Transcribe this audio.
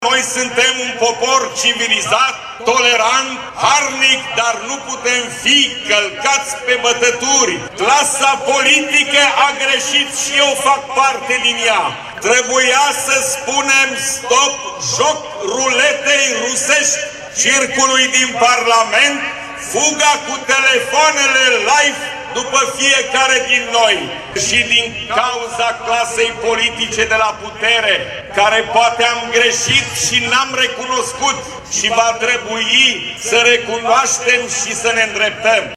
Noi suntem un popor civilizat, tolerant, harnic, dar nu putem fi călcați pe bătături. Clasa politică a greșit și eu fac parte din ea. Trebuia să spunem stop joc ruletei rusești, circului din Parlament, fuga cu telefoanele live după fiecare din noi și din cauza clasei politice de la putere, care poate am greșit și n-am recunoscut și va trebui să recunoaștem și să ne îndreptăm.